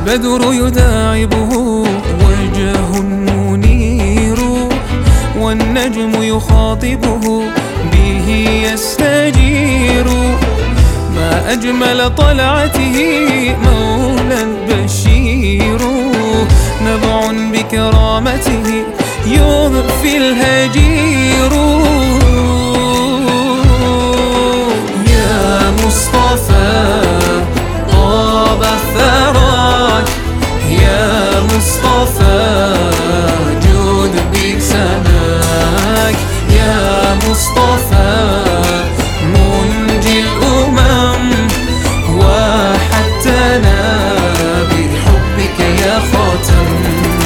البدر يداعبه وجه منير، والنجم يخاطبه به يستجير. ما أجمل طلعته مولى بشير، نبع بكرامته يضفي الهجير. يا مصطفى طاب ثراك، يا مصطفى جود بسناك، يا مصطفى منجي الأمم وحتنا بحبك يا خاتم.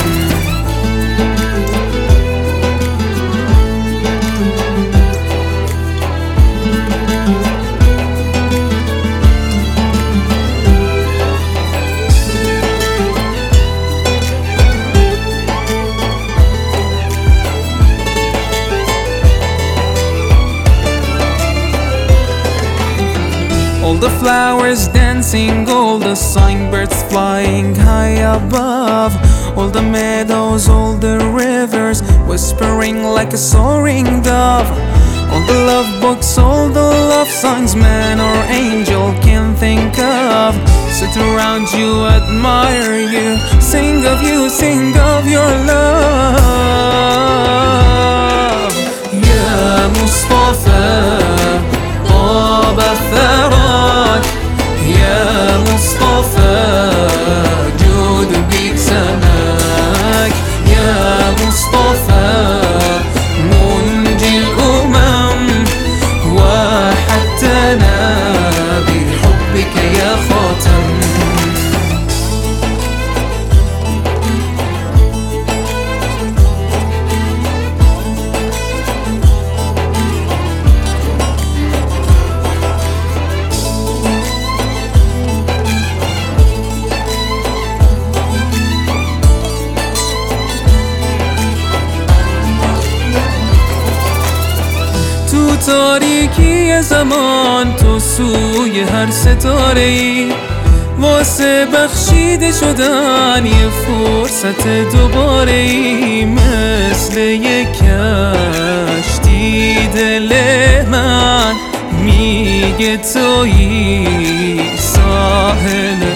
All the flowers dancing, all the songbirds flying high above, all the meadows, all the rivers whispering like a soaring dove. All the love books, all the love songs man or angel can think of sit around you, admire you, sing of you, sing of your love. Ya Mustafa طاب ثراك، يا مصطفى جود بسناك، يا مصطفى منجي الأمم وحتنا بحبك يا خاتم. تاریکی زمان تو سوی هر ستاره‌ای واسه بخشیده شدن یه فرصت دوباره‌ای، مثل یک کشتی دل من میگه تویی ساحل